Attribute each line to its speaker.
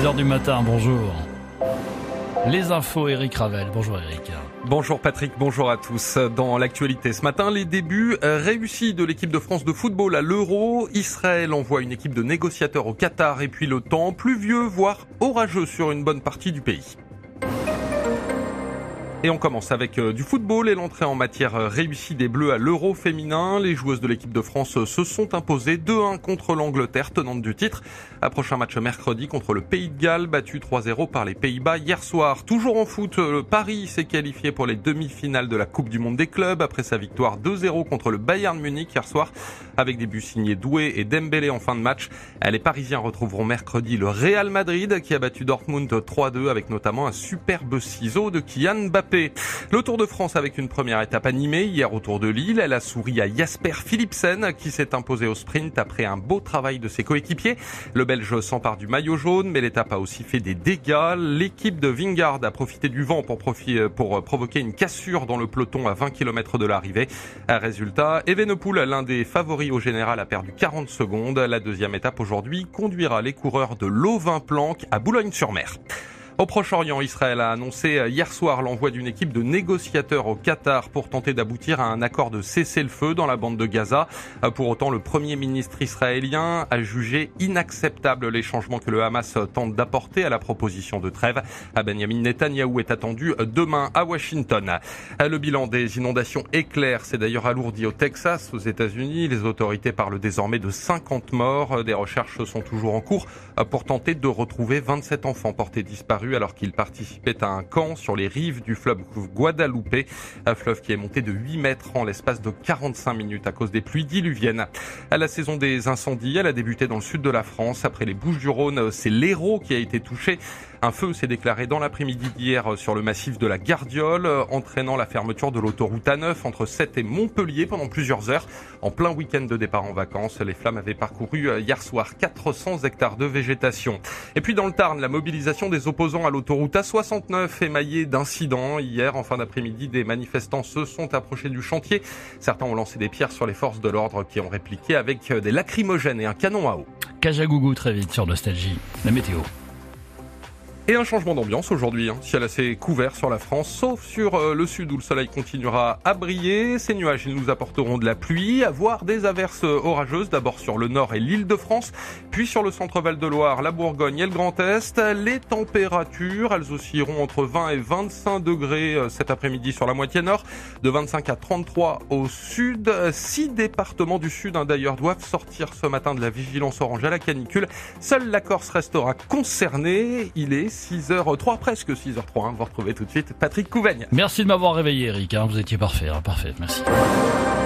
Speaker 1: 6h du matin, bonjour. Les infos, Eric Ravel. Bonjour Eric.
Speaker 2: Bonjour Patrick, bonjour à tous. Dans l'actualité ce matin, les débuts réussis de l'équipe de France de football à l'Euro. Israël envoie une équipe de négociateurs au Qatar et puis le temps pluvieux, voire orageux sur une bonne partie du pays. Et on commence avec du football et l'entrée en matière réussie des Bleus à l'Euro féminin. Les joueuses de l'équipe de France se sont imposées 2-1 contre l'Angleterre, tenante du titre. Un prochain match mercredi contre le Pays de Galles, battu 3-0 par les Pays-Bas hier soir. Toujours en foot, Paris s'est qualifié pour les demi-finales de la Coupe du Monde des clubs après sa victoire 2-0 contre le Bayern Munich hier soir, avec des buts signés Doué et Dembélé en fin de match. Les Parisiens retrouveront mercredi le Real Madrid qui a battu Dortmund 3-2 avec notamment un superbe ciseau de Kylian Mbappé. Le Tour de France avec une première étape animée hier autour de Lille. Elle a souri à Jasper Philipsen qui s'est imposé au sprint après un beau travail de ses coéquipiers. Le Belge s'empare du maillot jaune, mais l'étape a aussi fait des dégâts. L'équipe de Vingegaard a profité du vent pour provoquer une cassure dans le peloton à 20 km de l'arrivée. Résultat, Evenepoel, l'un des favoris au général, a perdu 40 secondes. La deuxième étape aujourd'hui conduira les coureurs de l'Auvin-Planck à Boulogne-sur-Mer. Au Proche-Orient, Israël a annoncé hier soir l'envoi d'une équipe de négociateurs au Qatar pour tenter d'aboutir à un accord de cessez-le-feu dans la bande de Gaza. Pour autant, le Premier ministre israélien a jugé inacceptable les changements que le Hamas tente d'apporter à la proposition de trêve. Benjamin Netanyahou est attendu demain à Washington. Le bilan des inondations est clair, c'est d'ailleurs alourdi au Texas, aux États-Unis. Les autorités parlent désormais de 50 morts. Des recherches sont toujours en cours pour tenter de retrouver 27 enfants portés disparus alors qu'il participait à un camp sur les rives du fleuve Guadalupe, un fleuve qui est monté de 8 mètres en l'espace de 45 minutes à cause des pluies diluviennes. À la saison des incendies, elle a débuté dans le sud de la France. Après les Bouches-du-Rhône, c'est l'Hérault qui a été touché. Un feu s'est déclaré dans l'après-midi d'hier sur le massif de la Gardiole, entraînant la fermeture de l'autoroute A9 entre Sète et Montpellier pendant plusieurs heures. En plein week-end de départ en vacances, les flammes avaient parcouru hier soir 400 hectares de végétation. Et puis dans le Tarn, la mobilisation des opposants à l'autoroute A69 émaillée d'incidents. Hier, en fin d'après-midi, des manifestants se sont approchés du chantier. Certains ont lancé des pierres sur les forces de l'ordre qui ont répliqué avec des lacrymogènes et un canon à eau.
Speaker 1: Kajagougou très vite sur Nostalgie. La météo.
Speaker 2: Et un changement d'ambiance aujourd'hui, ciel assez couvert sur la France, sauf sur le sud où le soleil continuera à briller. Ces nuages, ils nous apporteront de la pluie, voire des averses orageuses, d'abord sur le nord et l'Île-de-France, puis sur le centre Val-de-Loire, la Bourgogne et le Grand Est. Les températures, elles oscilleront entre 20 et 25 degrés cet après-midi sur la moitié nord, de 25 à 33 au sud. 6 départements du sud, d'ailleurs, doivent sortir ce matin de la vigilance orange à la canicule. Seule la Corse restera concernée. Il est 6h03, presque 6h03. Vous retrouvez tout de suite Patrick Couvaigne.
Speaker 1: Merci de m'avoir réveillé Eric, vous étiez parfait, parfait, merci.